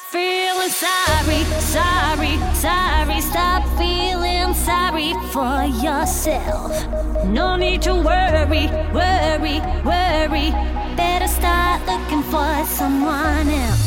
feeling sorry, sorry, sorry. Stop feeling sorry for yourself. No need to worry, worry, worry. Better start looking for someone else.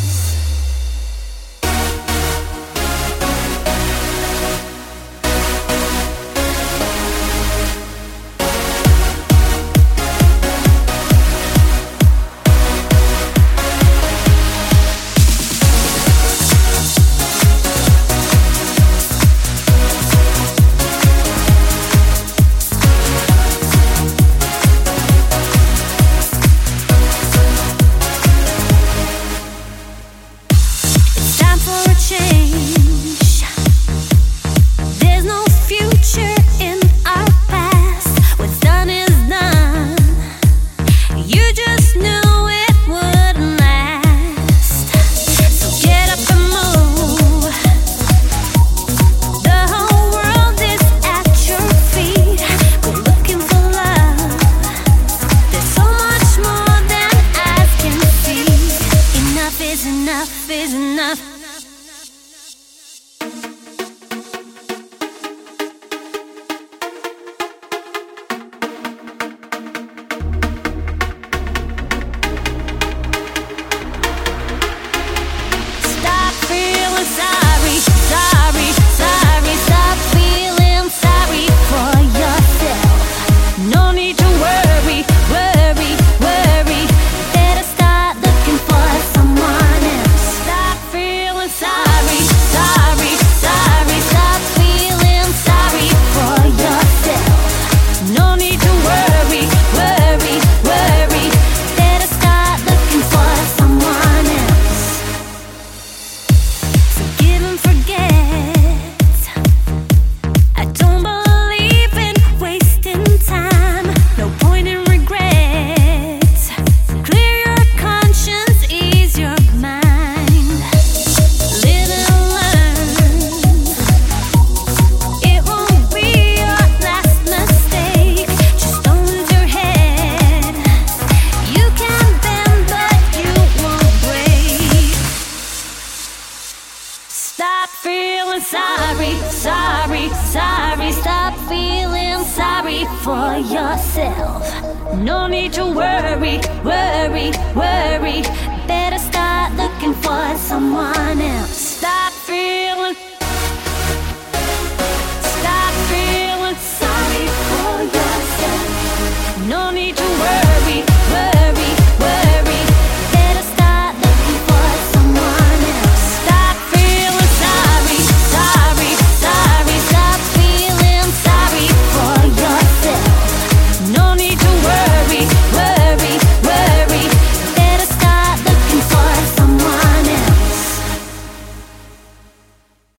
Enough is enough. Stop feeling sorry, sorry, sorry. Stop feeling sorry for yourself. No need to worry, worry, worry. Better start looking for someone else. Stop feeling sorry, sorry, sorry. Stop feeling sorry for yourself. No need to worry, worry, worry. Better start looking for someone else. Forgive and forget. I don't believe in wasting time. No point in regret. Clear your conscience, ease your mind. Live and learn. It won't be your last mistake. Just don't lose your head. You can bend, but you won't break. Stop feeling sorry, sorry, sorry. Stop feeling sorry for yourself. No need to worry, worry, worry. Better start looking for